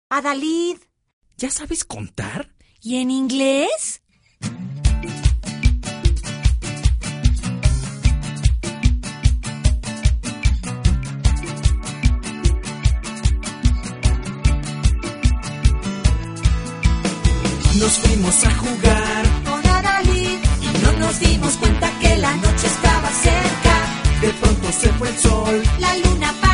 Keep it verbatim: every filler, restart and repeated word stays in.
Adalid. ¿Ya sabes contar? ¿Y en inglés? Nos fuimos a jugar con Adalid y no nos dimos cuenta que la noche estaba cerca. De pronto se fue el sol, la luna